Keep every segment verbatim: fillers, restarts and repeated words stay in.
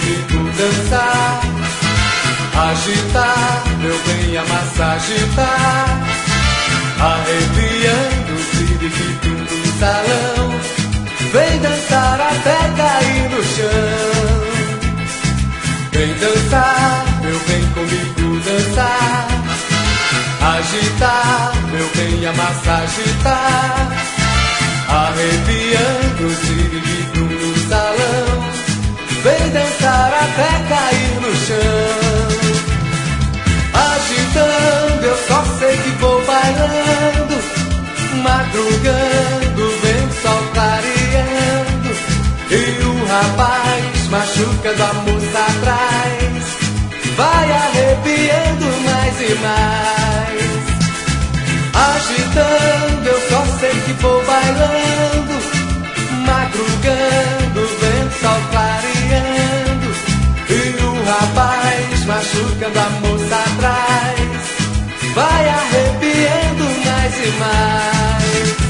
comigo dançar, agitar, meu bem, amassa, agitar, arrepiando o siriquitum do salão. Vem dançar até cair no chão. Vem dançar, meu bem, comigo dançar, agitar, meu bem, amassa, agitar, arrepiando o siriquitum do salão. Vem dançar até cair no chão. Agitando, eu só sei que vou bailando, madrugando, vem o sol clareando, e o rapaz machucando a moça atrás, vai arrepiando mais e mais. Agitando, eu só sei que vou bailando, madrugando, vem o sol clareando, e o rapaz machucando a moça atrás, vai arrepiando mais e mais.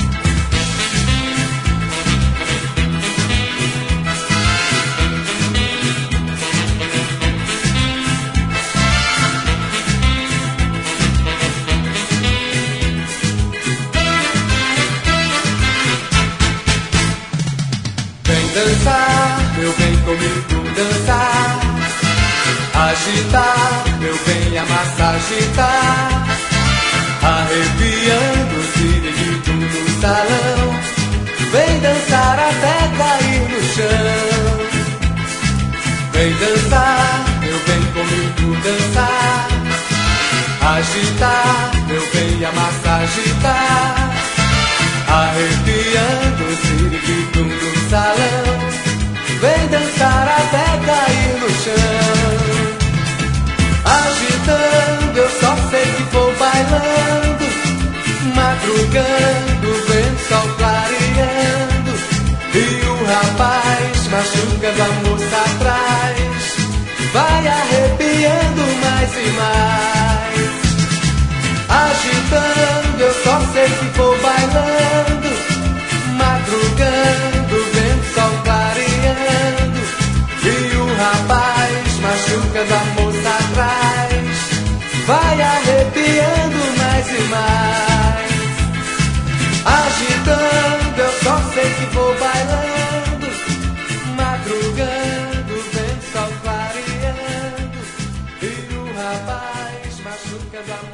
Vem dançar, meu bem, comigo dançar, agitar, meu bem, amassa, agitar, arrepiando o siriquitum do salão. Vem dançar até cair no chão. Vem dançar, meu bem, comigo dançar, agitar, meu bem, amassa, agitar, arrepiando o siriquitum do salão. Vem dançar até cair no chão. Agitando, eu só sei que vou bailando, madrugando, vem o sol clareando, e o rapaz machucando a moça atrás, vai arrepiando mais e mais. Agitando, eu só sei que vou bailando, madrugando, vem o sol clareando, e o rapaz machucando a moça atrás, vai arrepiando mais e mais. Agitando, eu só sei que vou bailando, madrugando, vem o sol clareando, e o rapaz machucando a